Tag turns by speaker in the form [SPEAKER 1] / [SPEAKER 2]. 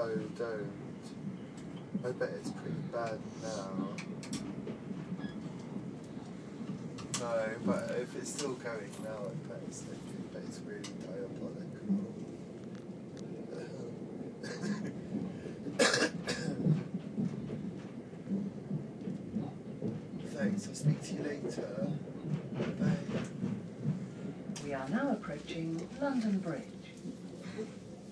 [SPEAKER 1] No, don't. I bet it's pretty bad now. No, but if it's still going now, I bet it's really diabolical. Thanks, I'll speak to you later. Bye.
[SPEAKER 2] We are now approaching London Bridge.